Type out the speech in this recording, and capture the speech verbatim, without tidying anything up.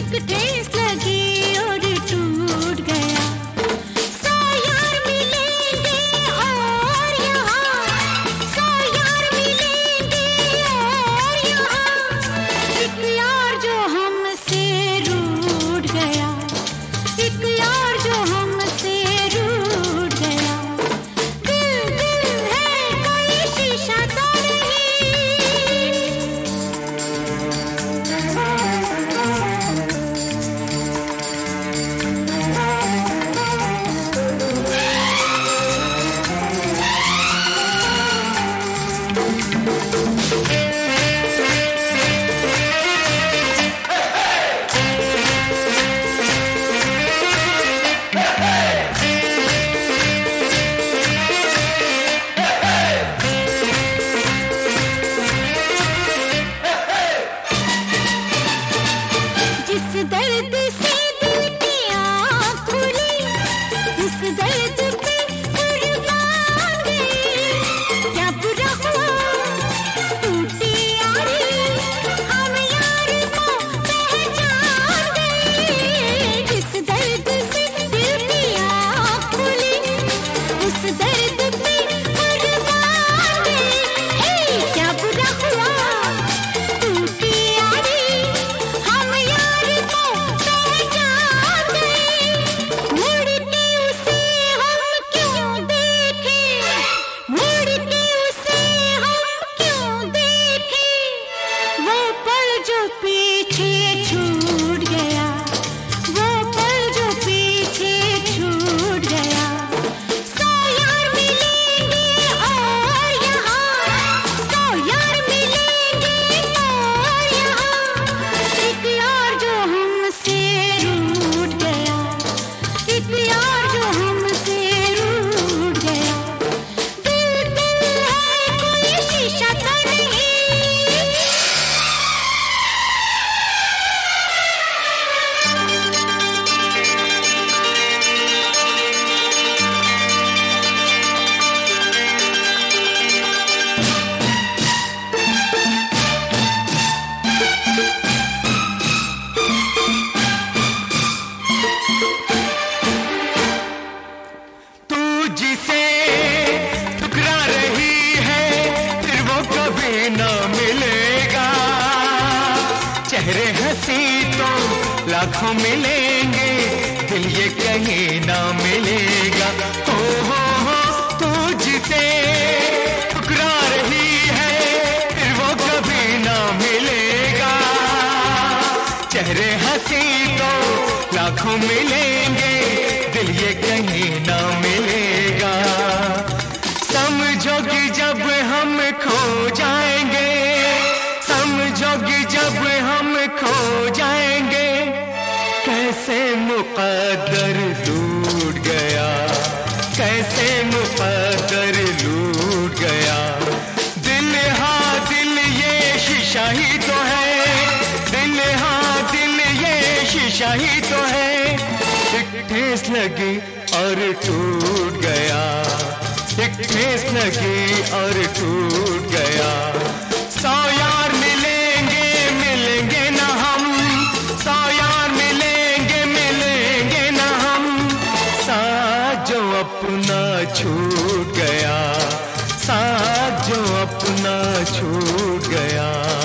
चेहरे हंसी तो लाखों मिलेंगे, दिल ये कहीं ना मिलेगा। हो हो हो तुझसे ठुकरा रही है, फिर वो कभी ना मिलेगा। चेहरे हंसी तो लाखों मिलेंगे, दिल ये कहीं ना मिलेगा। समझोगी जब हम खो जाएंगे, समझोगी जब हम खो जाएंगे, कैसे मुक़द्दर लूट गया, कैसे मुक़द्दर लूट गया। दिल हाँ दिल ये शीशा ही तो है, दिल हाँ दिल ये शीशा ही तो है। एक ठेस लगी और टूट गया, एक ठेस लगी और टूट गया। सौ यार मिलेंगे मिलेंगे ना हम, सौ यार मिलेंगे मिलेंगे ना हम। साथ जो अपना छूट गया, साथ जो अपना छूट गया।